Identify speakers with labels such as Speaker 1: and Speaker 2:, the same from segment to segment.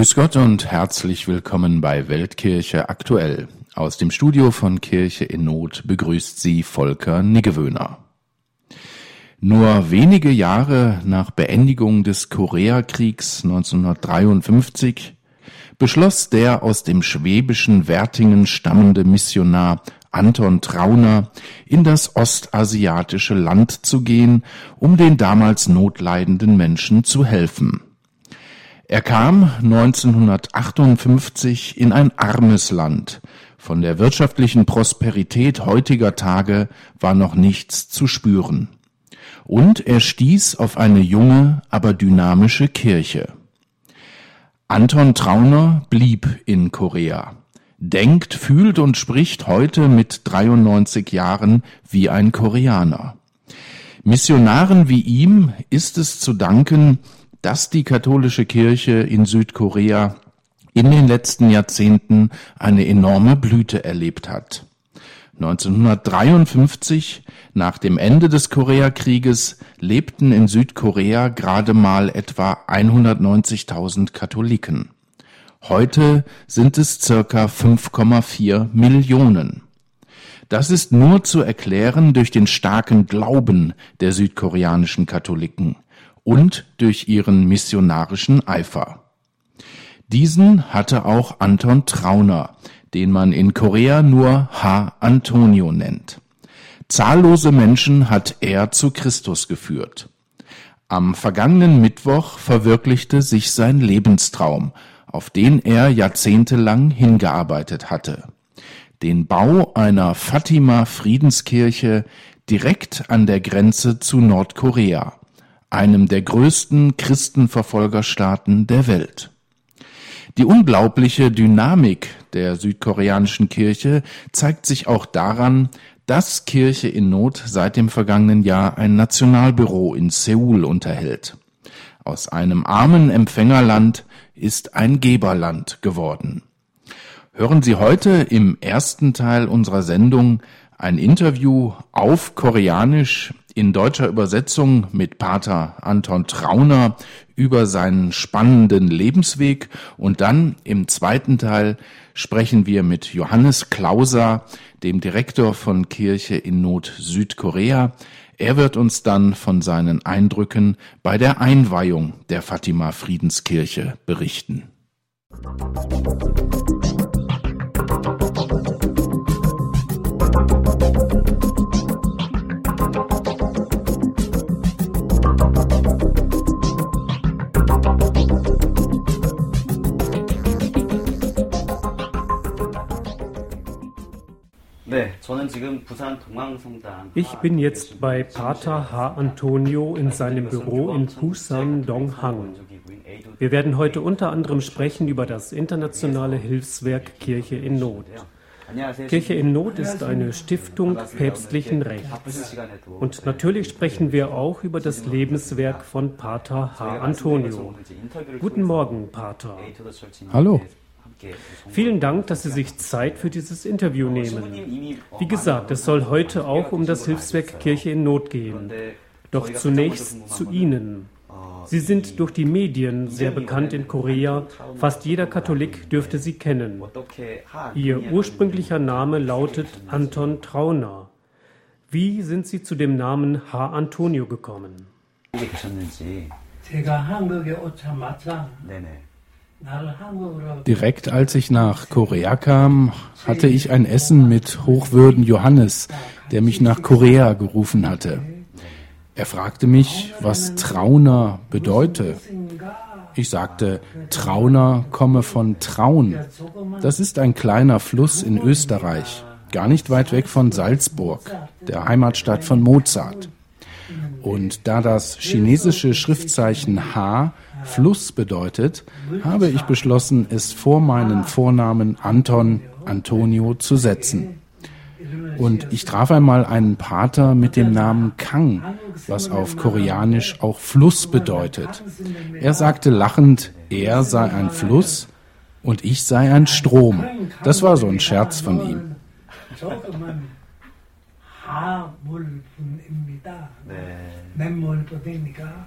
Speaker 1: Grüß Gott und herzlich willkommen bei Weltkirche aktuell. Aus dem Studio von Kirche in Not begrüßt Sie Volker Niggewöhner. Nur wenige Jahre nach Beendigung des Koreakriegs 1953 beschloss der aus dem schwäbischen Wertingen stammende Missionar Anton Trauner in das ostasiatische Land zu gehen, um den damals notleidenden Menschen zu helfen. Er kam 1958 in ein armes Land. Von der wirtschaftlichen Prosperität heutiger Tage war noch nichts zu spüren. Und er stieß auf eine junge, aber dynamische Kirche. Anton Trauner blieb in Korea, denkt, fühlt und spricht heute mit 93 Jahren wie ein Koreaner. Missionaren wie ihm ist es zu danken, dass die katholische Kirche in Südkorea in den letzten Jahrzehnten eine enorme Blüte erlebt hat. 1953, nach dem Ende des Koreakrieges, lebten in Südkorea gerade mal etwa 190.000 Katholiken. Heute sind es circa 5,4 Millionen. Das ist nur zu erklären durch den starken Glauben der südkoreanischen Katholiken und durch ihren missionarischen Eifer. Diesen hatte auch Anton Trauner, den man in Korea nur H. Antonio nennt. Zahllose Menschen hat er zu Christus geführt. Am vergangenen Mittwoch verwirklichte sich sein Lebenstraum, auf den er jahrzehntelang hingearbeitet hatte. Den Bau einer Fatima-Friedenskirche direkt an der Grenze zu Nordkorea, einem der größten Christenverfolgerstaaten der Welt. Die unglaubliche Dynamik der südkoreanischen Kirche zeigt sich auch daran, dass Kirche in Not seit dem vergangenen Jahr ein Nationalbüro in Seoul unterhält. Aus einem armen Empfängerland ist ein Geberland geworden. Hören Sie heute im ersten Teil unserer Sendung ein Interview auf Koreanisch in deutscher Übersetzung mit Pater Anton Trauner über seinen spannenden Lebensweg, und dann im zweiten Teil sprechen wir mit Johannes Klauser, dem Direktor von Kirche in Not Südkorea. Er wird uns dann von seinen Eindrücken bei der Einweihung der Fatima-Friedenskirche berichten.
Speaker 2: Ich bin jetzt bei Pater H. Antonio in seinem Büro in Busan, Donghang. Wir werden heute unter anderem sprechen über das internationale Hilfswerk Kirche in Not. Kirche in Not ist eine Stiftung päpstlichen Rechts. Und natürlich sprechen wir auch über das Lebenswerk von Pater H. Antonio. Guten Morgen, Pater.
Speaker 1: Hallo.
Speaker 2: Vielen Dank, dass Sie sich Zeit für dieses Interview nehmen. Wie gesagt, es soll heute auch um das Hilfswerk Kirche in Not gehen. Doch zunächst zu Ihnen. Sie sind durch die Medien sehr bekannt in Korea. Fast jeder Katholik dürfte Sie kennen. Ihr ursprünglicher Name lautet Anton Trauner. Wie sind Sie zu dem Namen H. Antonio gekommen?
Speaker 1: Direkt als ich nach Korea kam, hatte ich ein Essen mit Hochwürden Johannes, der mich nach Korea gerufen hatte. Er fragte mich, was Trauner bedeute. Ich sagte, Trauner komme von Traun. Das ist ein kleiner Fluss in Österreich, gar nicht weit weg von Salzburg, der Heimatstadt von Mozart. Und da das chinesische Schriftzeichen H Fluss bedeutet, habe ich beschlossen, es vor meinen Vornamen Anton Antonio zu setzen. Und ich traf einmal einen Pater mit dem Namen Kang, was auf Koreanisch auch Fluss bedeutet. Er sagte lachend, er sei ein Fluss und ich sei ein Strom. Das war so ein Scherz von ihm.
Speaker 3: 다 물분입니다. 맨물분이니까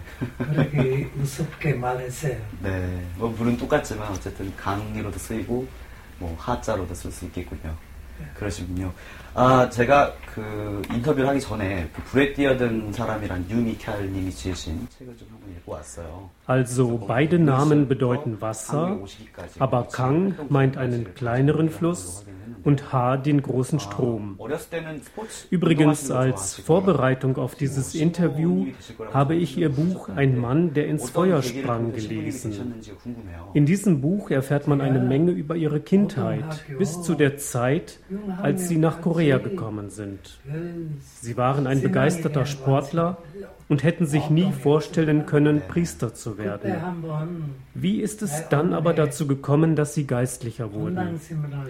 Speaker 3: 그렇게 우습게 말했어요.
Speaker 4: 네, 뭐 물은 똑같지만 어쨌든 강으로도 쓰이고 뭐 하자로도 쓸 수 있겠군요. 그러시군요. 제가 그 인터뷰를 하기 전에 그 불에 뛰어든 사람이란 유미켈님이 지으신 책을 좀 한번 읽고 왔어요.
Speaker 2: Also beide Namen bedeuten Wasser, aber Kang meint einen kleineren Fluss und Ha den großen Strom. Übrigens als Vorbereitung auf dieses Interview habe ich ihr Buch Ein Mann, der ins Feuer sprang gelesen. In diesem Buch erfährt man eine Menge über ihre Kindheit bis zu der Zeit, als sie nach Korea gekommen sind. Sie waren ein begeisterter Sportler und hätten sich nie vorstellen können, Priester zu werden. Wie ist es dann aber dazu gekommen, dass sie Geistlicher wurden?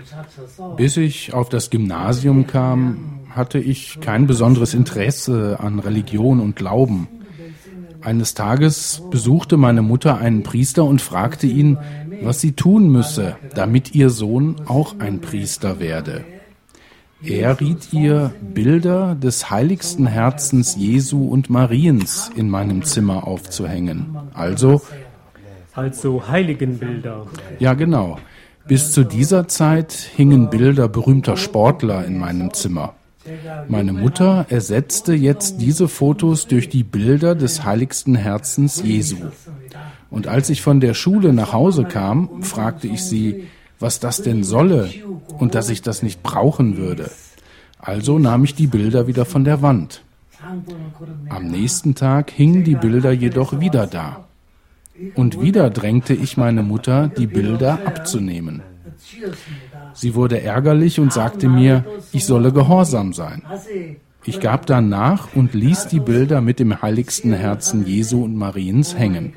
Speaker 1: Bis ich auf das Gymnasium kam, hatte ich kein besonderes Interesse an Religion und Glauben. Eines Tages besuchte meine Mutter einen Priester und fragte ihn, was sie tun müsse, damit ihr Sohn auch ein Priester werde. Er riet ihr, Bilder des heiligsten Herzens Jesu und Mariens in meinem Zimmer aufzuhängen. Also
Speaker 2: Heiligenbilder.
Speaker 1: Ja, genau. Bis zu dieser Zeit hingen Bilder berühmter Sportler in meinem Zimmer. Meine Mutter ersetzte jetzt diese Fotos durch die Bilder des heiligsten Herzens Jesu. Und als ich von der Schule nach Hause kam, fragte ich sie, was das denn solle und dass ich das nicht brauchen würde. Also nahm ich die Bilder wieder von der Wand. Am nächsten Tag hingen die Bilder jedoch wieder da. Und wieder drängte ich meine Mutter, die Bilder abzunehmen. Sie wurde ärgerlich und sagte mir, ich solle gehorsam sein. Ich gab dann nach und ließ die Bilder mit dem heiligsten Herzen Jesu und Mariens hängen.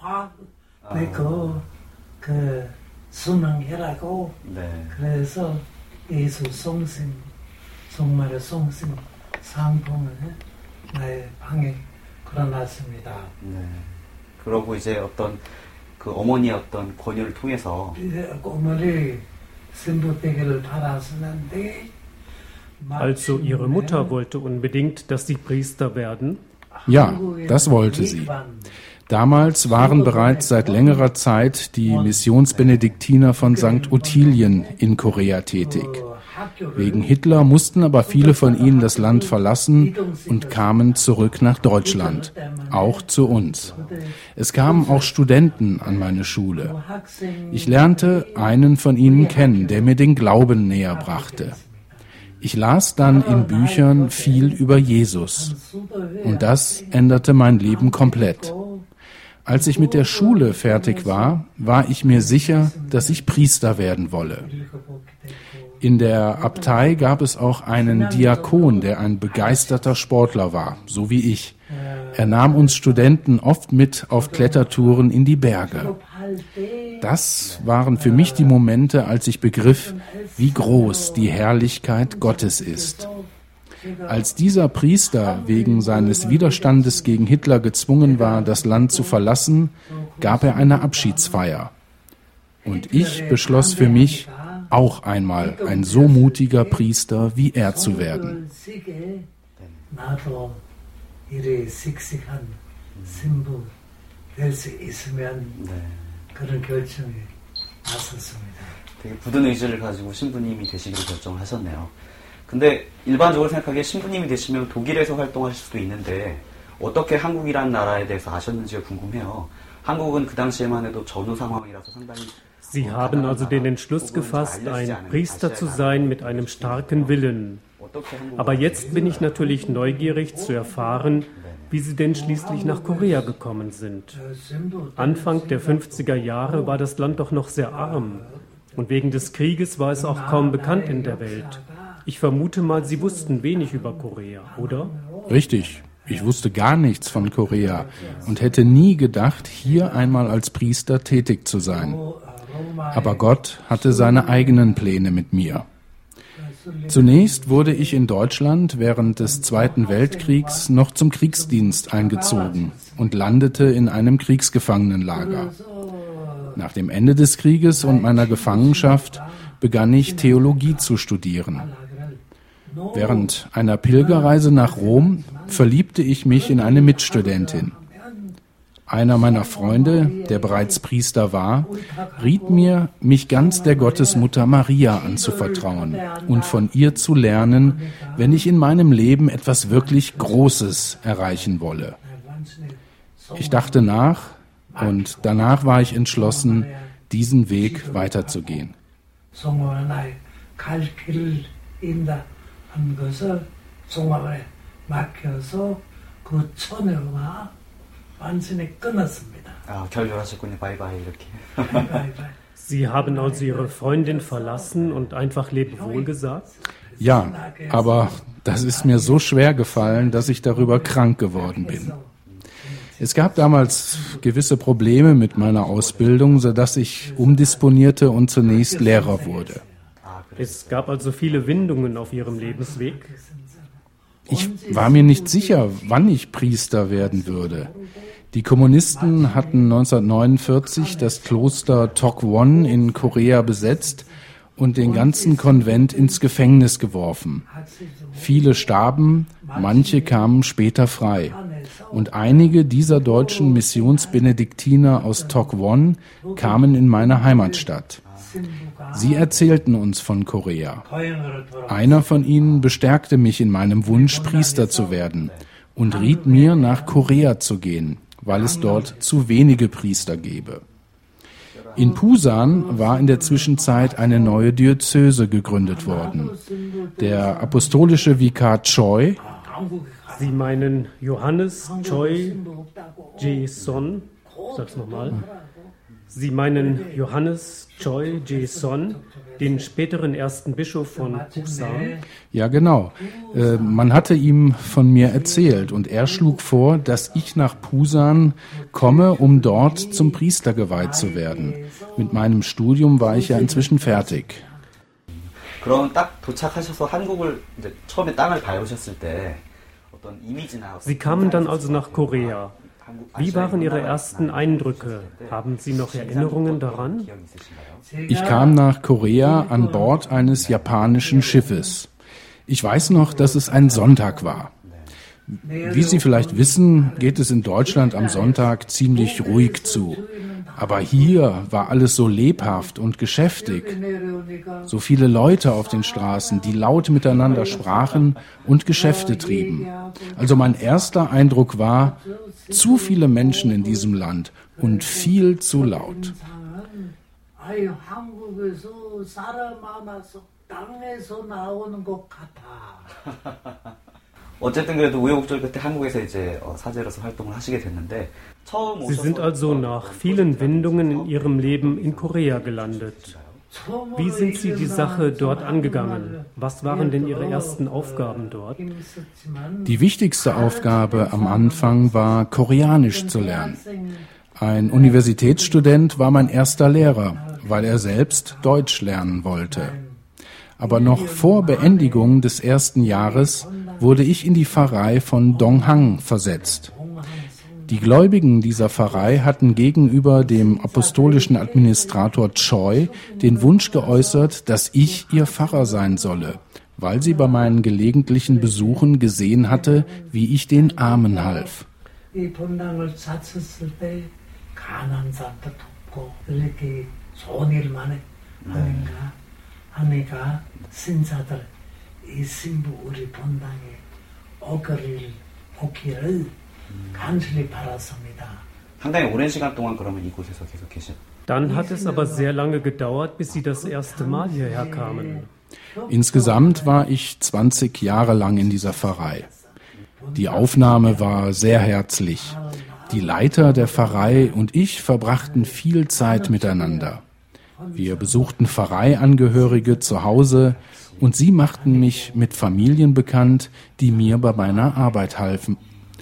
Speaker 3: 순응해라고 그래서 예수 성심 정말의 성심 상품을 나의 방에 걸어놨습니다.
Speaker 4: 네. 그러고 이제 어떤 그 어머니의 어떤 권유를 통해서
Speaker 3: 어머니 신부되기를 바랐었는데
Speaker 2: Also ihre Mutter wollte unbedingt, dass sie Priester werden?
Speaker 1: Ja, das wollte sie. Damals waren bereits seit längerer Zeit die Missionsbenediktiner von St. Ottilien in Korea tätig. Wegen Hitler mussten aber viele von ihnen das Land verlassen und kamen zurück nach Deutschland, auch zu uns. Es kamen auch Studenten an meine Schule. Ich lernte einen von ihnen kennen, der mir den Glauben näher brachte. Ich las dann in Büchern viel über Jesus und das änderte mein Leben komplett. Als ich mit der Schule fertig war, war ich mir sicher, dass ich Priester werden wolle. In der Abtei gab es auch einen Diakon, der ein begeisterter Sportler war, so wie ich. Er nahm uns Studenten oft mit auf Klettertouren in die Berge. Das waren für mich die Momente, als ich begriff, wie groß die Herrlichkeit Gottes ist. Als dieser Priester wegen seines Widerstandes gegen Hitler gezwungen war, das Land zu verlassen, gab er eine Abschiedsfeier. Und ich beschloss für mich, auch einmal ein so mutiger Priester wie er zu werden.
Speaker 4: 되게 굳은 의지를 가지고 신부님이 되시기로 결정을 하셨네요. 근데 일반적으로 생각하기에 신부님이 되시면 독일에서 활동하실 수도 있는데 어떻게 한국이란 나라에 대해서 아셨는지가 궁금해요. 한국은 그 당시에만 해도 전후 상황이라서 상당히
Speaker 2: Sie haben also den Entschluss gefasst, ein Priester zu sein mit einem starken Willen. Aber jetzt bin ich natürlich neugierig zu erfahren, wie Sie denn schließlich nach Korea gekommen sind. Anfang der 50er Jahre war das Land doch noch sehr arm. Und wegen des Krieges war es auch kaum bekannt in der Welt. Ich vermute mal, Sie wussten wenig über Korea, oder?
Speaker 1: Richtig. Ich wusste gar nichts von Korea und hätte nie gedacht, hier einmal als Priester tätig zu sein. Aber Gott hatte seine eigenen Pläne mit mir. Zunächst wurde ich in Deutschland während des Zweiten Weltkriegs noch zum Kriegsdienst eingezogen und landete in einem Kriegsgefangenenlager. Nach dem Ende des Krieges und meiner Gefangenschaft begann ich Theologie zu studieren. Während einer Pilgerreise nach Rom verliebte ich mich in eine Mitstudentin. Einer meiner Freunde, der bereits Priester war, riet mir, mich ganz der Gottesmutter Maria anzuvertrauen und von ihr zu lernen, wenn ich in meinem Leben etwas wirklich Großes erreichen wolle. Ich dachte nach und danach war ich entschlossen, diesen Weg weiterzugehen.
Speaker 4: 결별하셨군요. 바이바이 이렇게.
Speaker 2: Sie haben also Ihre Freundin verlassen und einfach Lebewohl gesagt?
Speaker 1: Ja, aber das ist mir so schwer gefallen, dass ich darüber krank geworden bin. Es gab damals gewisse Probleme mit meiner Ausbildung, sodass ich umdisponierte und zunächst Lehrer wurde.
Speaker 2: Es gab also viele Windungen auf Ihrem Lebensweg?
Speaker 1: Ich war mir nicht sicher, wann ich Priester werden würde. Die Kommunisten hatten 1949 das Kloster Tokwon in Korea besetzt und den ganzen Konvent ins Gefängnis geworfen. Viele starben, manche kamen später frei. Und einige dieser deutschen Missionsbenediktiner aus Tokwon kamen in meine Heimatstadt. Sie erzählten uns von Korea. Einer von ihnen bestärkte mich in meinem Wunsch, Priester zu werden und riet mir, nach Korea zu gehen, weil es dort zu wenige Priester gäbe. In Pusan war in der Zwischenzeit eine neue Diözese gegründet worden. Der apostolische Vikar Choi,
Speaker 2: Sie meinen Johannes Choi Jae-son? Sag's nochmal. Sie meinen Johannes Choi Jae-son, den späteren ersten Bischof von Pusan?
Speaker 1: Ja, genau. Man hatte ihm von mir erzählt und er schlug vor, dass ich nach Pusan komme, um dort zum Priester geweiht zu werden. Mit meinem Studium war ich ja inzwischen fertig.
Speaker 4: 그럼 딱 도착하셔서 한국을 이제 처음에 땅을 밟으셨을 때 어떤 이미지나
Speaker 2: Sie kamen dann also nach Korea. Wie waren Ihre ersten Eindrücke? Haben Sie noch Erinnerungen daran?
Speaker 1: Ich kam nach Korea an Bord eines japanischen Schiffes. Ich weiß noch, dass es ein Sonntag war. Wie Sie vielleicht wissen, geht es in Deutschland am Sonntag ziemlich ruhig zu. Aber hier war alles so lebhaft und geschäftig. So viele Leute auf den Straßen, die laut miteinander sprachen und Geschäfte trieben. Also mein erster Eindruck war, zu viele Menschen in diesem Land und viel zu laut.
Speaker 4: 어쨌든 그래도 우여곡절 끝에 한국에서 이제 사제로서 활동을 하시게 됐는데
Speaker 2: Sie sind also nach vielen Windungen in Ihrem Leben in Korea gelandet. Wie sind Sie die Sache dort angegangen? Was waren denn Ihre ersten Aufgaben dort?
Speaker 1: Die wichtigste Aufgabe am Anfang war, Koreanisch zu lernen. Ein Universitätsstudent war mein erster Lehrer, weil er selbst Deutsch lernen wollte. Aber noch vor Beendigung des ersten Jahres wurde ich in die Pfarrei von Donghang versetzt. Die Gläubigen dieser Pfarrei hatten gegenüber dem apostolischen Administrator Choi den Wunsch geäußert, dass ich ihr Pfarrer sein solle, weil sie bei meinen gelegentlichen Besuchen gesehen hatte, wie ich den Armen half.
Speaker 4: 상당히 오랜 시간 동안 그러면 이곳에서 계속 계셨.
Speaker 2: Dann hat es aber sehr lange gedauert, bis Sie das erste Mal hierher kamen.
Speaker 1: Insgesamt war ich 20 Jahre lang in dieser Pfarrei. Die Aufnahme war sehr herzlich. Die Leiter der Pfarrei und ich verbrachten viel Zeit miteinander. Wir besuchten Pfarreiangehörige zu Hause und sie machten mich mit Familien bekannt, die mir bei meiner Arbeit helfen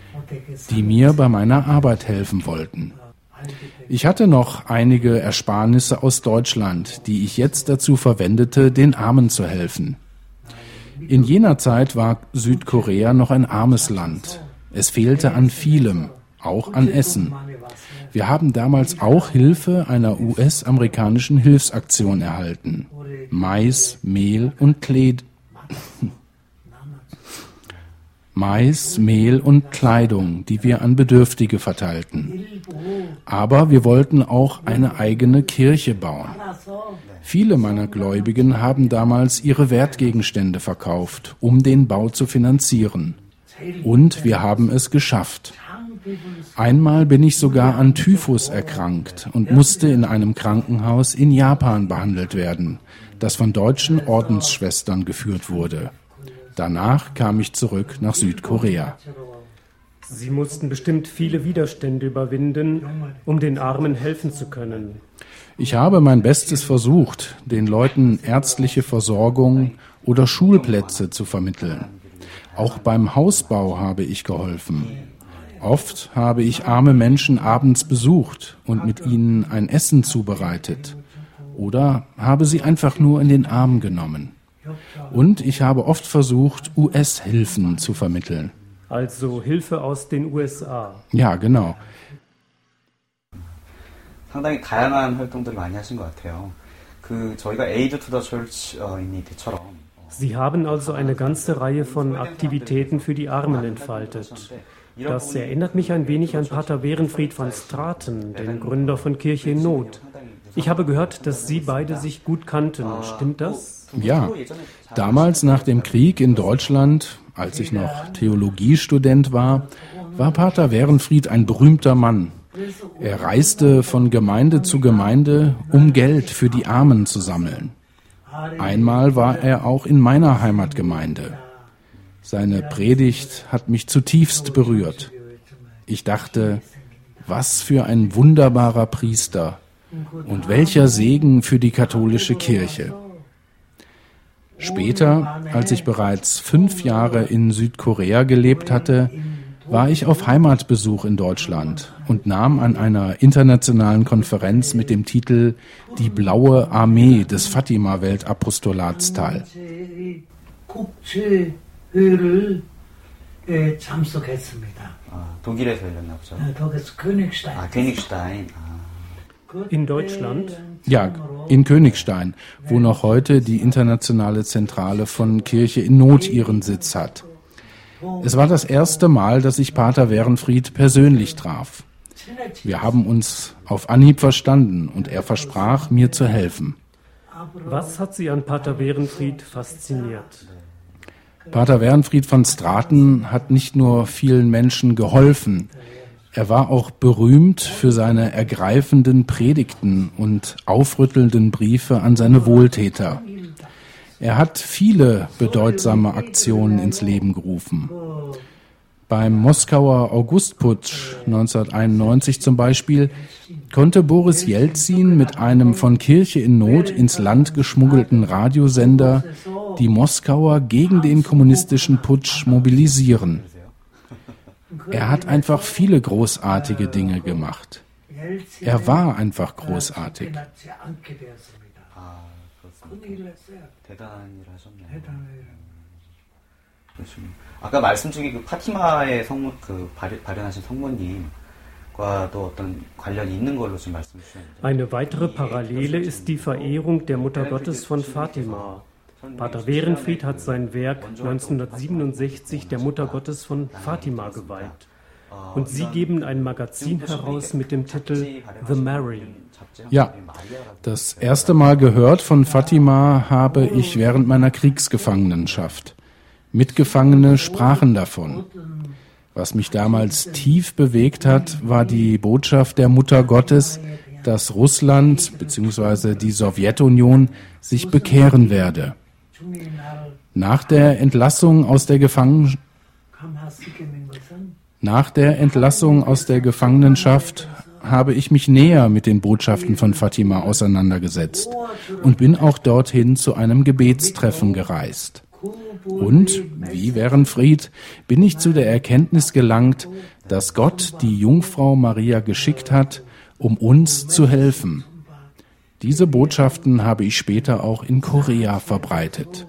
Speaker 1: wollten. Ich hatte noch einige Ersparnisse aus Deutschland, die ich jetzt dazu verwendete, den Armen zu helfen. In jener Zeit war Südkorea noch ein armes Land. Es fehlte an vielem, auch an Essen. Wir haben damals auch Hilfe einer US-amerikanischen Hilfsaktion erhalten. Mais, Mehl und Mais, Mehl und Kleidung, die wir an Bedürftige verteilten. Aber wir wollten auch eine eigene Kirche bauen. Viele meiner Gläubigen haben damals ihre Wertgegenstände verkauft, um den Bau zu finanzieren. Und wir haben es geschafft. Einmal bin ich sogar an Typhus erkrankt und musste in einem Krankenhaus in Japan behandelt werden, das von deutschen Ordensschwestern geführt wurde. Danach kam ich zurück nach Südkorea.
Speaker 2: Sie mussten bestimmt viele Widerstände überwinden, um den Armen helfen zu können.
Speaker 1: Ich habe mein Bestes versucht, den Leuten ärztliche Versorgung oder Schulplätze zu vermitteln. Auch beim Hausbau habe ich geholfen. Oft habe ich arme Menschen abends besucht und mit ihnen ein Essen zubereitet. Oder habe sie einfach nur in den Arm genommen. Und ich habe oft versucht, US-Hilfen zu vermitteln.
Speaker 2: Also Hilfe aus den USA.
Speaker 1: Ja, genau.
Speaker 4: 상당히 다양한 활동들을 많이 하신 것 같아요. 저희가 Aid to the Church인이 대처럼
Speaker 2: Sie haben also eine ganze Reihe von Aktivitäten für die Armen entfaltet. Das erinnert mich ein wenig an Pater Werenfried van Straten, den Gründer von Kirche in Not. Ich habe gehört, dass Sie beide sich gut kannten. Stimmt das?
Speaker 1: Ja, damals nach dem Krieg in Deutschland, als ich noch Theologiestudent war, war Pater Werenfried ein berühmter Mann. Er reiste von Gemeinde zu Gemeinde, um Geld für die Armen zu sammeln. Einmal war er auch in meiner Heimatgemeinde. Seine Predigt hat mich zutiefst berührt. Ich dachte, was für ein wunderbarer Priester und welcher Segen für die katholische Kirche. Später, als ich bereits 5 Jahre in Südkorea gelebt hatte, war ich auf Heimatbesuch in Deutschland und nahm an einer internationalen Konferenz mit dem Titel »Die blaue Armee des Fatima-Weltapostolats« teil.
Speaker 4: 독일에서 열렸나 보죠.
Speaker 3: 독일에서 Königstein.
Speaker 4: Königstein.
Speaker 2: In Deutschland?
Speaker 1: Ja, in Königstein, wo noch heute die internationale Zentrale von Kirche in Not ihren Sitz hat. Es war das erste Mal, dass ich Pater Werenfried persönlich traf. Wir haben uns auf Anhieb verstanden und er versprach, mir zu helfen.
Speaker 2: Was hat Sie an Pater Werenfried fasziniert?
Speaker 1: Pater Werenfried van Straten hat nicht nur vielen Menschen geholfen, er war auch berühmt für seine ergreifenden Predigten und aufrüttelnden Briefe an seine Wohltäter. Er hat viele bedeutsame Aktionen ins Leben gerufen. Beim Moskauer Augustputsch 1991 zum Beispiel konnte Boris Jelzin mit einem von Kirche in Not ins Land geschmuggelten Radiosender die Moskauer gegen den kommunistischen Putsch mobilisieren. Er hat einfach viele großartige Dinge gemacht. Er war einfach großartig.
Speaker 4: 대단한 일을 하셨네요. 아까 말씀 중에 파티마의 성문 발현하신 성모님과도 어떤 관련이 있는 걸로 지금 말씀해 주셨는데.
Speaker 2: Eine weitere Parallele ist die Verehrung der Mutter Gottes von Fatima. Pater Werenfried hat sein Werk 1967 der Mutter Gottes von Fatima geweiht. Und Sie geben ein Magazin heraus mit dem Titel The Mary.
Speaker 1: Ja, das erste Mal gehört von Fatima habe ich während meiner Kriegsgefangenenschaft. Mitgefangene sprachen davon. Was mich damals tief bewegt hat, war die Botschaft der Mutter Gottes, dass Russland bzw. die Sowjetunion sich bekehren werde. Nach der Entlassung aus der Gefangenschaft habe ich mich näher mit den Botschaften von Fatima auseinandergesetzt und bin auch dorthin zu einem Gebetstreffen gereist. Und, wie Werenfried, bin ich zu der Erkenntnis gelangt, dass Gott die Jungfrau Maria geschickt hat, um uns zu helfen. Diese Botschaften habe ich später auch in Korea verbreitet.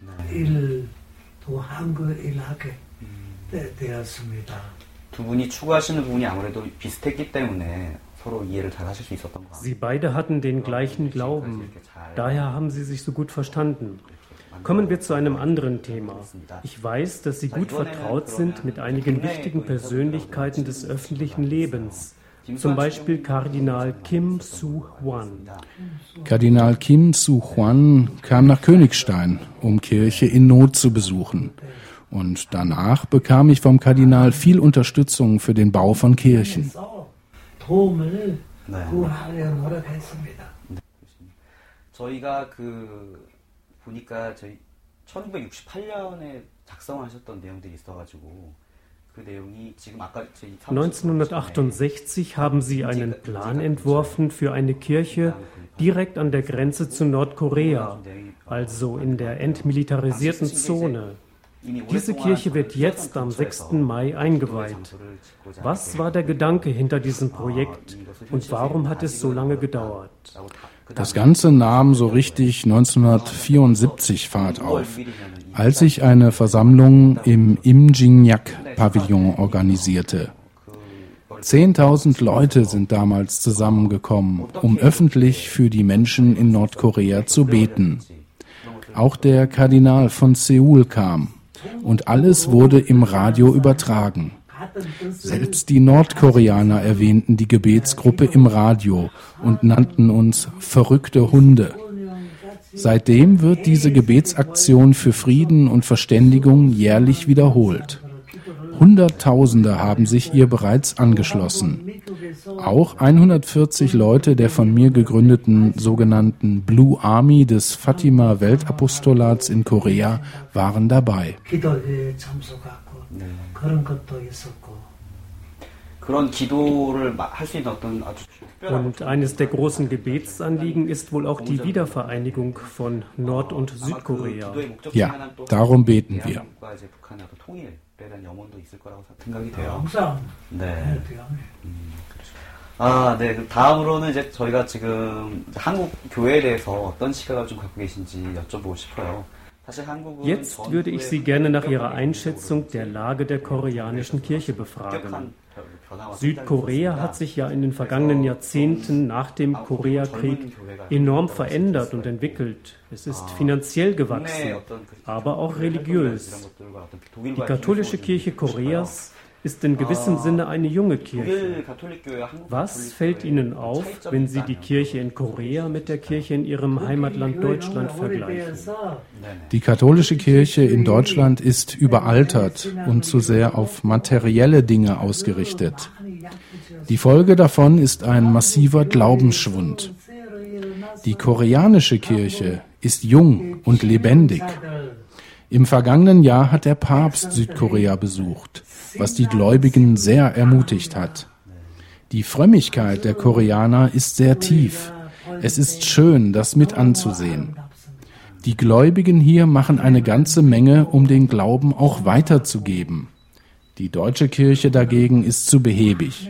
Speaker 4: 두 분이 추구하시는 부분이 아무래도 비슷했기 때문에 서로 이해를 잘 하실 수 있었던 것 같아요.
Speaker 2: Sie beide hatten den gleichen Glauben. Daher haben sie sich so gut verstanden. Kommen wir zu einem anderen Thema. Ich weiß, dass Sie gut vertraut sind mit einigen wichtigen Persönlichkeiten des öffentlichen Lebens, zum Beispiel Kardinal Kim Soo-hwan.
Speaker 1: Kardinal Kim Soo-hwan kam nach Königstein, um Kirche in Not zu besuchen. Und danach bekam ich vom Kardinal viel Unterstützung für den Bau von Kirchen.
Speaker 4: 저희가 보니까 저희 1968년에 작성하셨던 내용들이 있어가지고 그 내용이 지금 아까 저희
Speaker 2: 1968 haben sie einen Plan entworfen für eine Kirche direkt an der Grenze zu Nordkorea, also in der entmilitarisierten Zone. Diese Kirche wird jetzt am 6. Mai eingeweiht. Was war der Gedanke hinter diesem Projekt und warum hat es so lange gedauert?
Speaker 1: Das Ganze nahm so richtig 1974 Fahrt auf, als ich eine Versammlung im Imjinyak-Pavillon organisierte. 10.000 Leute sind damals zusammengekommen, um öffentlich für die Menschen in Nordkorea zu beten. Auch der Kardinal von Seoul kam und alles wurde im Radio übertragen. Selbst die Nordkoreaner erwähnten die Gebetsgruppe im Radio und nannten uns verrückte Hunde. Seitdem wird diese Gebetsaktion für Frieden und Verständigung jährlich wiederholt. Hunderttausende haben sich ihr bereits angeschlossen. Auch 140 Leute der von mir gegründeten sogenannten Blue Army des Fatima-Weltapostolats in Korea waren dabei.
Speaker 2: Und eines der großen Gebetsanliegen ist wohl auch die Wiedervereinigung von Nord- und Südkorea.
Speaker 1: Ja, darum beten wir.
Speaker 4: 다음으로는 이제 저희가 지금 한국 교회에 대해서 어떤 시각을 좀 갖고 계신지 여쭤보고 싶어요.
Speaker 2: Jetzt würde ich Sie gerne nach Ihrer Einschätzung der Lage der koreanischen Kirche befragen. Südkorea hat sich ja in den vergangenen Jahrzehnten nach dem Koreakrieg enorm verändert und entwickelt. Es ist finanziell gewachsen, aber auch religiös. Die katholische Kirche Koreas ist in gewissem Sinne eine junge Kirche. Was fällt Ihnen auf, wenn Sie die Kirche in Korea mit der Kirche in Ihrem Heimatland Deutschland vergleichen?
Speaker 1: Die katholische Kirche in Deutschland ist überaltert und zu sehr auf materielle Dinge ausgerichtet. Die Folge davon ist ein massiver Glaubensschwund. Die koreanische Kirche ist jung und lebendig. Im vergangenen Jahr hat der Papst Südkorea besucht, was die Gläubigen sehr ermutigt hat. Die Frömmigkeit der Koreaner ist sehr tief. Es ist schön, das mit anzusehen. Die Gläubigen hier machen eine ganze Menge, um den Glauben auch weiterzugeben. Die deutsche Kirche dagegen ist zu behäbig.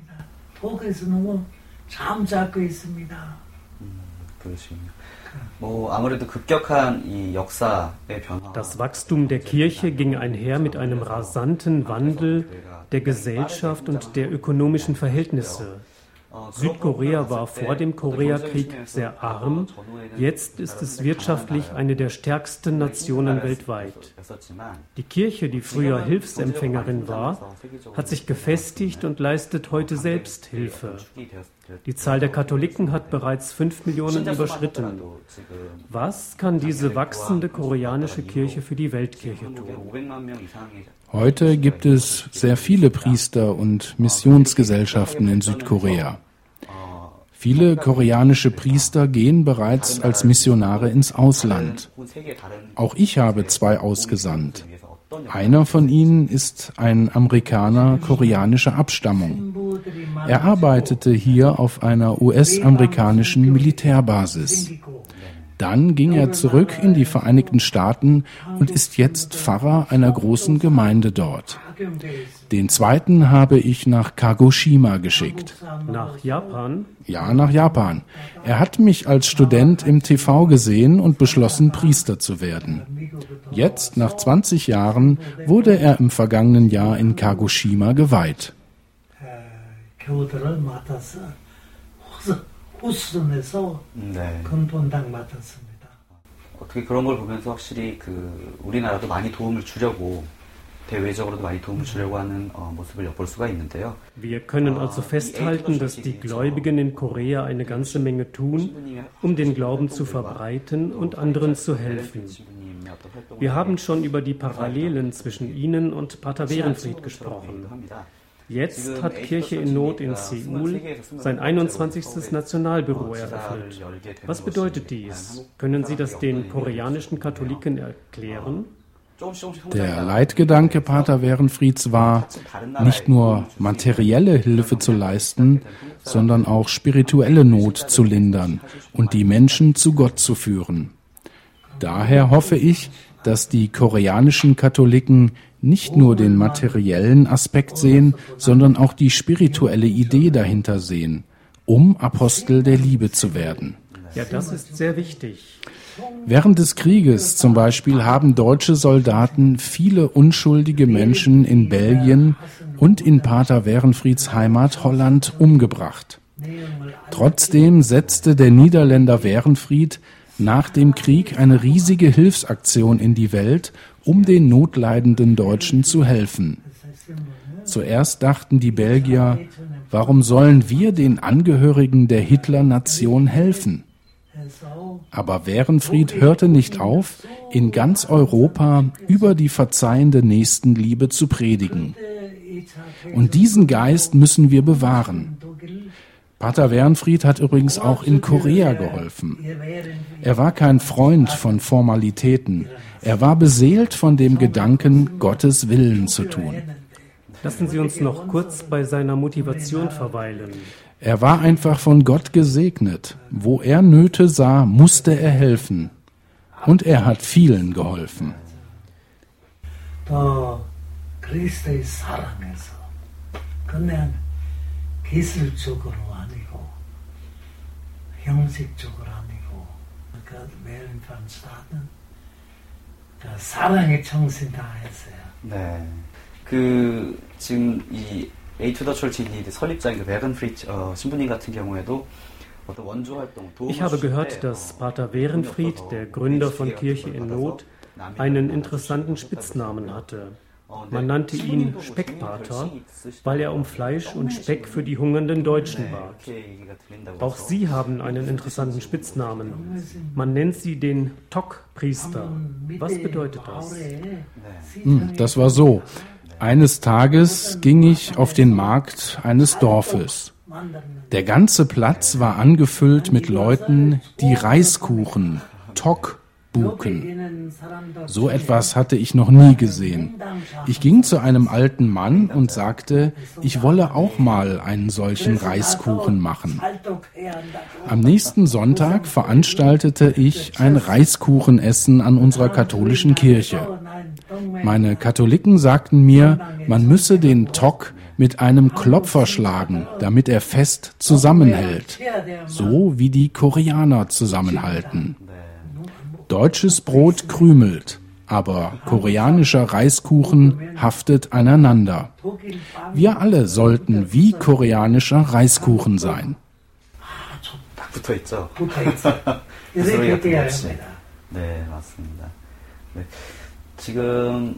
Speaker 2: Das Wachstum der Kirche ging einher mit einem rasanten Wandel der Gesellschaft und der ökonomischen Verhältnisse. Südkorea war vor dem Koreakrieg sehr arm, jetzt ist es wirtschaftlich eine der stärksten Nationen weltweit. Die Kirche, die früher Hilfsempfängerin war, hat sich gefestigt und leistet heute selbst Hilfe. Die Zahl der Katholiken hat bereits 5 Millionen überschritten. Was kann diese wachsende koreanische Kirche für die Weltkirche tun?
Speaker 1: Heute gibt es sehr viele Priester und Missionsgesellschaften in Südkorea. Viele koreanische Priester gehen bereits als Missionare ins Ausland. Auch ich habe 2 ausgesandt. Einer von ihnen ist ein Amerikaner koreanischer Abstammung. Er arbeitete hier auf einer US-amerikanischen Militärbasis. Dann ging er zurück in die Vereinigten Staaten und ist jetzt Pfarrer einer großen Gemeinde dort. Den zweiten habe ich nach Kagoshima geschickt.
Speaker 2: Nach Japan?
Speaker 1: Ja, nach Japan. Er hat mich als Student im TV gesehen und beschlossen, Priester zu werden. Jetzt, nach 20 Jahren, wurde er im vergangenen Jahr in Kagoshima geweiht.
Speaker 4: 어떻게 그런 걸 보면서 확실히 우리나라도 많이 도움을 주려고 대외적으로도 많이 도움을 주려고 하는 모습을 엿볼 수가 있는데요.
Speaker 2: Wir können also festhalten, dass die Gläubigen in Korea eine ganze Menge tun, um den Glauben zu verbreiten und anderen zu helfen. Wir haben schon über die Parallelen zwischen Ihnen und Pater Werenfried gesprochen. Jetzt hat Kirche in Not in Seoul sein 21. Nationalbüro eröffnet. Was bedeutet dies? Können Sie das den koreanischen Katholiken erklären?
Speaker 1: Der Leitgedanke Pater Werenfrieds war, nicht nur materielle Hilfe zu leisten, sondern auch spirituelle Not zu lindern und die Menschen zu Gott zu führen. Daher hoffe ich, dass die koreanischen Katholiken nicht nur den materiellen Aspekt sehen, sondern auch die spirituelle Idee dahinter sehen, um Apostel der Liebe zu werden.
Speaker 2: Ja, das ist sehr wichtig.
Speaker 1: Während des Krieges zum Beispiel haben deutsche Soldaten viele unschuldige Menschen in Belgien und in Pater Werenfrieds Heimat Holland umgebracht. Trotzdem setzte der Niederländer Werenfried nach dem Krieg eine riesige Hilfsaktion in die Welt, um den notleidenden Deutschen zu helfen. Zuerst dachten die Belgier, warum sollen wir den Angehörigen der Hitler-Nation helfen? Aber Werenfried hörte nicht auf, in ganz Europa über die verzeihende Nächstenliebe zu predigen. Und diesen Geist müssen wir bewahren. Pater Werenfried hat übrigens auch in Korea geholfen. Er war kein Freund von Formalitäten. Er war beseelt von dem Gedanken, Gottes Willen zu tun.
Speaker 2: Lassen Sie uns noch kurz bei seiner Motivation verweilen.
Speaker 1: Er war einfach von Gott gesegnet. Wo er Nöte sah, musste er helfen. Und er hat vielen geholfen.
Speaker 3: 그리스도의 사랑에서 그냥 기술적으로 아니고 형식적으로 아니고 그 멜린판스라는 그 사랑의 정신 다했어요.
Speaker 4: 네. 지금 이 A to the Church in Need 설립자인 Werenfried 신부님 같은 경우에도 어떤 원조 활동
Speaker 2: Ich habe gehört, dass Pater Werenfried, der Gründer von Kirche in Not, einen interessanten Spitznamen hatte. Man nannte ihn Speckpater, weil er um Fleisch und Speck für die hungernden Deutschen bat. Auch Sie haben einen interessanten Spitznamen. Man nennt Sie den Tok-Priester. Was bedeutet das?
Speaker 1: Das war so. Eines Tages ging ich auf den Markt eines Dorfes. Der ganze Platz war angefüllt mit Leuten, die Reiskuchen, Tok, buken. So etwas hatte ich noch nie gesehen. Ich ging zu einem alten Mann und sagte, ich wolle auch mal einen solchen Reiskuchen machen. Am nächsten Sonntag veranstaltete ich ein Reiskuchenessen an unserer katholischen Kirche. Meine Katholiken sagten mir, man müsse den Tok mit einem Klopfer schlagen, damit er fest zusammenhält, so wie die Koreaner zusammenhalten. Deutsches Brot krümelt, aber koreanischer Reiskuchen haftet aneinander. Wir alle sollten wie koreanischer Reiskuchen sein.
Speaker 4: 붙어있죠. 네, 맞습니다. 네. 지금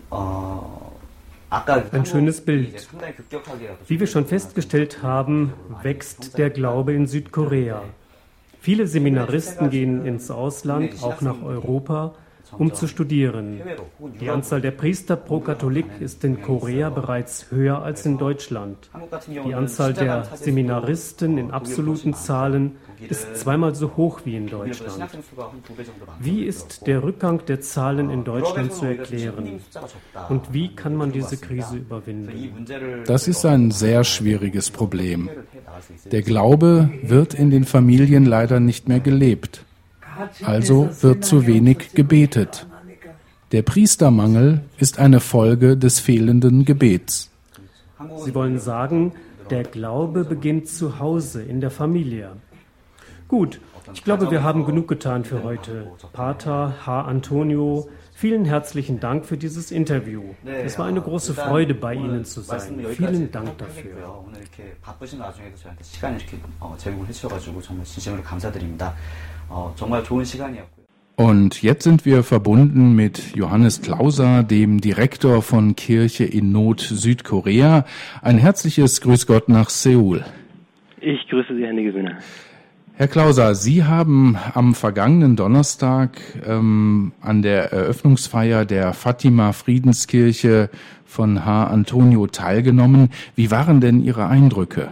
Speaker 2: Ein schönes Bild. Wie wir schon festgestellt haben, wächst der Glaube in Südkorea. Viele Seminaristen gehen ins Ausland, auch nach Europa, um zu studieren. Die Anzahl der Priester pro Katholik ist in Korea bereits höher als in Deutschland. Die Anzahl der Seminaristen in absoluten Zahlen ist zweimal so hoch wie in Deutschland. Wie ist der Rückgang der Zahlen in Deutschland zu erklären? Und wie kann man diese Krise überwinden?
Speaker 1: Das ist ein sehr schwieriges Problem. Der Glaube wird in den Familien leider nicht mehr gelebt. Also wird zu wenig gebetet. Der Priestermangel ist eine Folge des fehlenden Gebets.
Speaker 2: Sie wollen sagen, der Glaube beginnt zu Hause, in der Familie. Gut, ich glaube, wir haben genug getan für heute. Pater H. Antonio, vielen herzlichen Dank für dieses Interview. Es war eine große Freude, bei Ihnen zu sein. Vielen Dank dafür.
Speaker 4: 오늘 이렇게 바쁘신 와중에도 저한테 시간을 이렇게 제공을 해주셔가지고 정말 진심으로 감사드립니다. 정말 좋은 시간이었고요.
Speaker 1: Und jetzt sind wir verbunden mit Johannes Klauser, dem Direktor von Kirche in Not Südkorea. Ein herzliches Grüß Gott nach Seoul.
Speaker 5: Ich grüße Sie, Herr Niggewinner.
Speaker 1: Herr Klauser, Sie haben am vergangenen Donnerstag an der Eröffnungsfeier der Fatima Friedenskirche von Haar Antonio teilgenommen. Wie waren denn Ihre Eindrücke?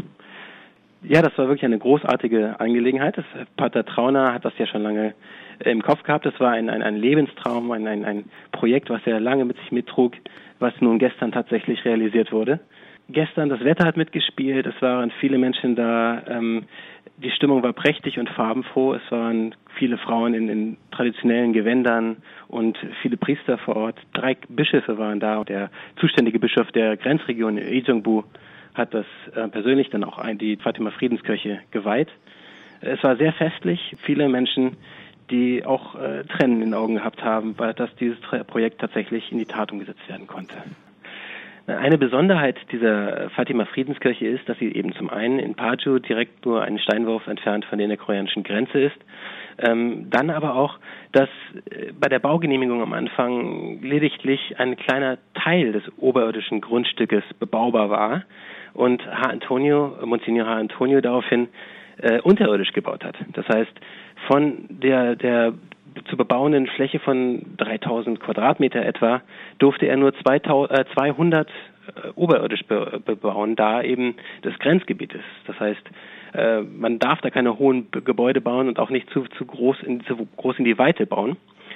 Speaker 5: Ja, das war wirklich eine großartige Angelegenheit. Pater Trauner hat das ja schon lange im Kopf gehabt. Das war ein Lebenstraum, ein Projekt, was er lange mit sich mittrug, was nun gestern tatsächlich realisiert wurde. Gestern, das Wetter hat mitgespielt, es waren viele Menschen da, die Stimmung war prächtig und farbenfroh, es waren viele Frauen in traditionellen Gewändern und viele Priester vor Ort. 3 Bischöfe waren da. Der zuständige Bischof der Grenzregion Ijeongbu hat das persönlich dann auch die Fatima Friedenskirche geweiht. Es war sehr festlich, viele Menschen, die auch Tränen in den Augen gehabt haben, weil dass dieses Projekt tatsächlich in die Tat umgesetzt werden konnte. Eine Besonderheit dieser Fatima Friedenskirche ist, dass sie eben zum einen in Paju direkt nur einen Steinwurf entfernt von der innerkoreanischen Grenze ist, dann aber auch, dass bei der Baugenehmigung am Anfang lediglich ein kleiner Teil des oberirdischen Grundstückes bebaubar war und Monsignor Haar Antonio daraufhin unterirdisch gebaut hat. Das heißt, von der zu bebauenden Fläche von 3000 Quadratmeter etwa durfte er nur 200 oberirdisch bebauen, da eben das Grenzgebiet ist. Das heißt, man darf da keine hohen Gebäude bauen und auch nicht zu groß in die Weite bauen.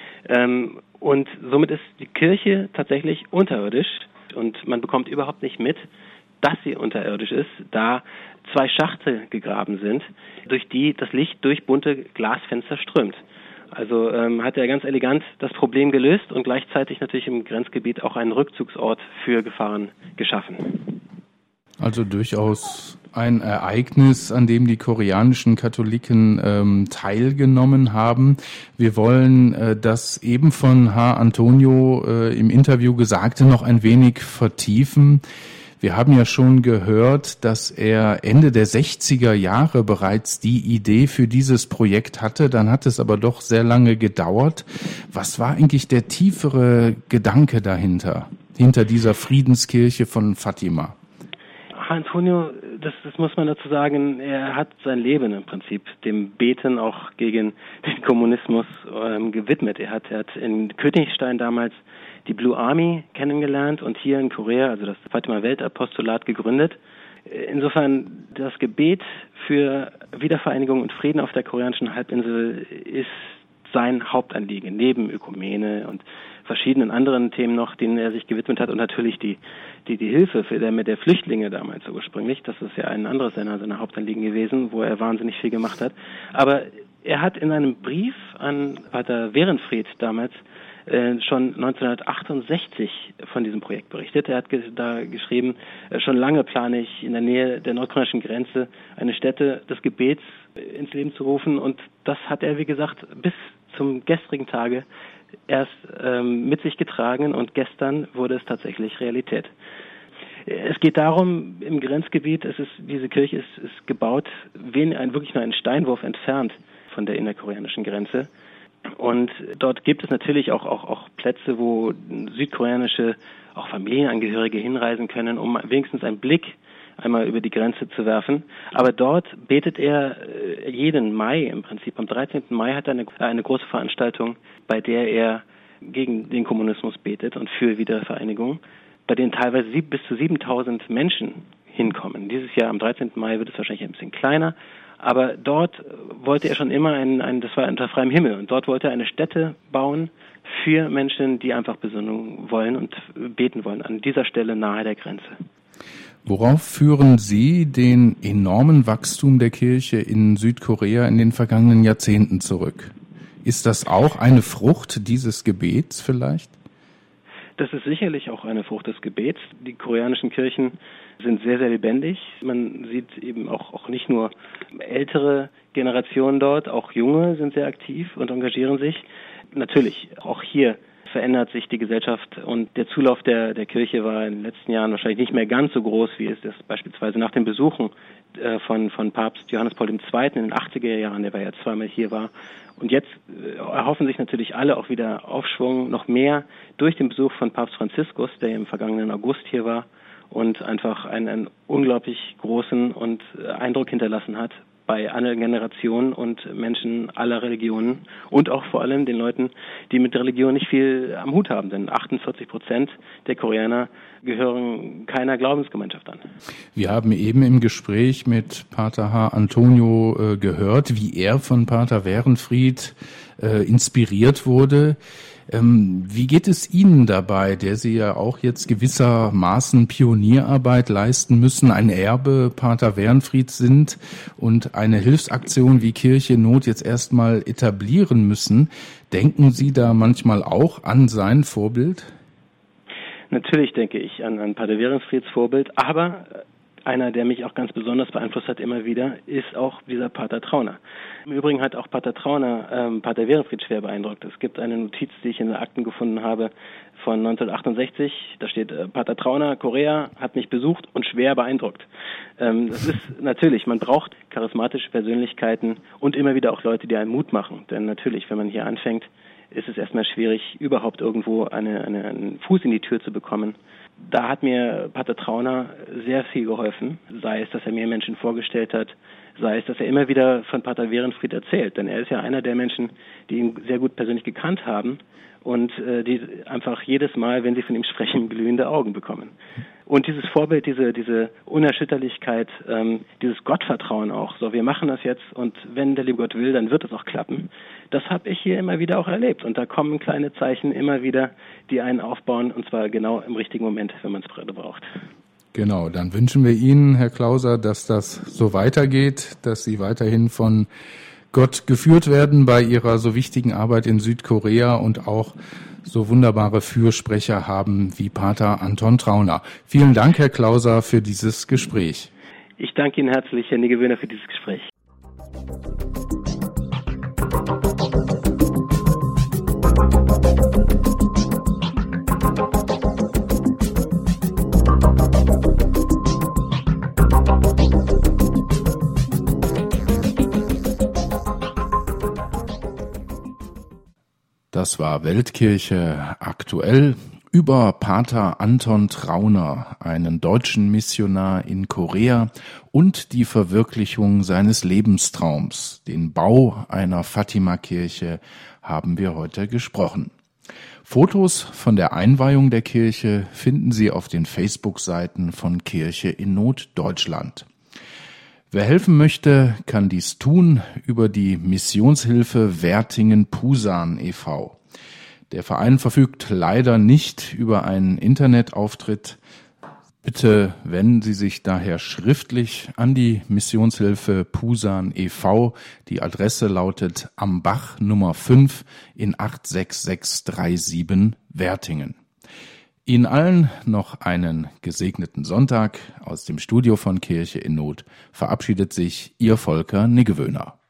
Speaker 5: Und somit ist die Kirche tatsächlich unterirdisch und man bekommt überhaupt nicht mit, dass sie unterirdisch ist, da 2 Schachte gegraben sind, durch die das Licht durch bunte Glasfenster strömt. Also hat er ganz elegant das Problem gelöst und gleichzeitig natürlich im Grenzgebiet auch einen Rückzugsort für Gefahren geschaffen.
Speaker 1: Also durchaus ein Ereignis, an dem die koreanischen Katholiken teilgenommen haben. Wir wollen das eben von Haar Antonio im Interview Gesagte noch ein wenig vertiefen. Wir haben ja schon gehört, dass er Ende der 60er Jahre bereits die Idee für dieses Projekt hatte. Dann hat es aber doch sehr lange gedauert. Was war eigentlich der tiefere Gedanke dahinter, hinter dieser Friedenskirche von Fatima?
Speaker 5: Antonio, das muss man dazu sagen, er hat sein Leben im Prinzip dem Beten auch gegen den Kommunismus gewidmet. Er hat in Königstein damals die Blue Army kennengelernt und hier in Korea, also das Fatima Weltapostolat, gegründet. Insofern das Gebet für Wiedervereinigung und Frieden auf der koreanischen Halbinsel ist sein Hauptanliegen, neben Ökumene und verschiedenen anderen Themen noch, denen er sich gewidmet hat und natürlich die Hilfe mit der Flüchtlinge damals ursprünglich. Das ist ja ein anderes seiner Hauptanliegen gewesen, wo er wahnsinnig viel gemacht hat. Aber er hat in einem Brief an Pater Werenfried damals schon 1968 von diesem Projekt berichtet. Er hat da geschrieben, schon lange plane ich in der Nähe der nordkoreanischen Grenze eine Stätte des Gebets ins Leben zu rufen und das hat er, wie gesagt, bis zum gestrigen Tage erst mit sich getragen und gestern wurde es tatsächlich Realität. Es geht darum, im Grenzgebiet, diese Kirche ist gebaut, wirklich nur einen Steinwurf entfernt von der innerkoreanischen Grenze. Und dort gibt es natürlich auch Plätze, wo südkoreanische, auch Familienangehörige hinreisen können, um wenigstens einen Blick einmal über die Grenze zu werfen. Aber dort betet er jeden Mai im Prinzip. Am 13. Mai hat er eine große Veranstaltung, bei der er gegen den Kommunismus betet und für Wiedervereinigung, bei denen teilweise bis zu 7.000 Menschen hinkommen. Dieses Jahr am 13. Mai wird es wahrscheinlich ein bisschen kleiner. Aber dort wollte er schon immer das war unter freiem Himmel, und dort wollte er eine Stätte bauen für Menschen, die einfach Besinnung wollen und beten wollen, an dieser Stelle nahe der Grenze.
Speaker 1: Worauf führen Sie den enormen Wachstum der Kirche in Südkorea in den vergangenen Jahrzehnten zurück? Ist das auch eine Frucht dieses Gebets vielleicht?
Speaker 5: Das ist sicherlich auch eine Frucht des Gebets. Die koreanischen Kirchen sind sehr, sehr lebendig. Man sieht eben auch nicht nur ältere Generationen dort, auch junge sind sehr aktiv und engagieren sich. Natürlich, auch hier verändert sich die Gesellschaft und der Zulauf der Kirche war in den letzten Jahren wahrscheinlich nicht mehr ganz so groß, wie es das beispielsweise nach den Besuchen von Papst Johannes Paul II. In den 80er Jahren, der ja zweimal hier war. Und jetzt erhoffen sich natürlich alle auch wieder Aufschwung, noch mehr durch den Besuch von Papst Franziskus, der im vergangenen August hier war und einfach einen unglaublich großen und Eindruck hinterlassen hat bei allen Generationen und Menschen aller Religionen und auch vor allem den Leuten, die mit Religion nicht viel am Hut haben. Denn 48% der Koreaner gehören keiner Glaubensgemeinschaft an.
Speaker 1: Wir haben eben im Gespräch mit Pater H. Antonio gehört, wie er von Pater Werenfried inspiriert wurde. Wie geht es Ihnen dabei, der Sie ja auch jetzt gewissermaßen Pionierarbeit leisten müssen, ein Erbe Pater Werenfrieds sind und eine Hilfsaktion wie Kirche in Not jetzt erstmal etablieren müssen? Denken Sie da manchmal auch an sein Vorbild?
Speaker 5: Natürlich denke ich an Pater Werenfrieds Vorbild, aber einer, der mich auch ganz besonders beeinflusst hat immer wieder, ist auch dieser Pater Trauner. Im Übrigen hat auch Pater Trauner Pater Werenfried schwer beeindruckt. Es gibt eine Notiz, die ich in den Akten gefunden habe von 1968. Da steht, Pater Trauner, Korea, hat mich besucht und schwer beeindruckt. Das ist natürlich, man braucht charismatische Persönlichkeiten und immer wieder auch Leute, die einen Mut machen. Denn natürlich, wenn man hier anfängt, ist es erstmal schwierig, überhaupt irgendwo einen Fuß in die Tür zu bekommen. Da hat mir Pater Trauner sehr viel geholfen, sei es, dass er mir Menschen vorgestellt hat, sei es, dass er immer wieder von Pater Werenfried erzählt, denn er ist ja einer der Menschen, die ihn sehr gut persönlich gekannt haben und die einfach jedes Mal, wenn sie von ihm sprechen, glühende Augen bekommen. Und dieses Vorbild, diese Unerschütterlichkeit, dieses Gottvertrauen auch, so wir machen das jetzt und wenn der liebe Gott will, dann wird es auch klappen, das habe ich hier immer wieder auch erlebt. Und da kommen kleine Zeichen immer wieder, die einen aufbauen und zwar genau im richtigen Moment, wenn man es gerade braucht.
Speaker 1: Genau, dann wünschen wir Ihnen, Herr Klauser, dass das so weitergeht, dass Sie weiterhin von Gott geführt werden bei Ihrer so wichtigen Arbeit in Südkorea und auch so wunderbare Fürsprecher haben wie Pater Anton Trauner. Vielen Dank, Herr Klauser, für dieses Gespräch.
Speaker 5: Ich danke Ihnen herzlich, Herr Niggewöhner, für dieses Gespräch.
Speaker 1: Das war Weltkirche aktuell über Pater Anton Trauner, einen deutschen Missionar in Korea und die Verwirklichung seines Lebenstraums. Den Bau einer Fatima-Kirche haben wir heute gesprochen. Fotos von der Einweihung der Kirche finden Sie auf den Facebook-Seiten von Kirche in Not Deutschland. Wer helfen möchte, kann dies tun über die Missionshilfe Wertingen-Pusan e.V. Der Verein verfügt leider nicht über einen Internetauftritt. Bitte wenden Sie sich daher schriftlich an die Missionshilfe Pusan e.V. Die Adresse lautet Am Bach Nummer 5 in 86637 Wertingen. Ihnen allen noch einen gesegneten Sonntag. Aus dem Studio von Kirche in Not verabschiedet sich Ihr Volker Niggewöhner.